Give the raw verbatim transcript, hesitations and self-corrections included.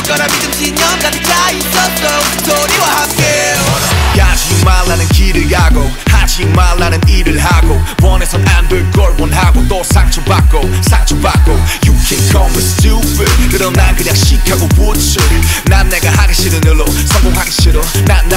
거라 믿음 신념 가득 차 있었어 스토리와 함께 가지 말라는 길을 가고 하지 말라는 일을 하고 원해선 안 될 걸 원하고 또 상처받고 상처받고 You can call me stupid 그럼 난 그냥 시카고 우측 난 내가 하기 싫은 일로 성공하기 싫어 난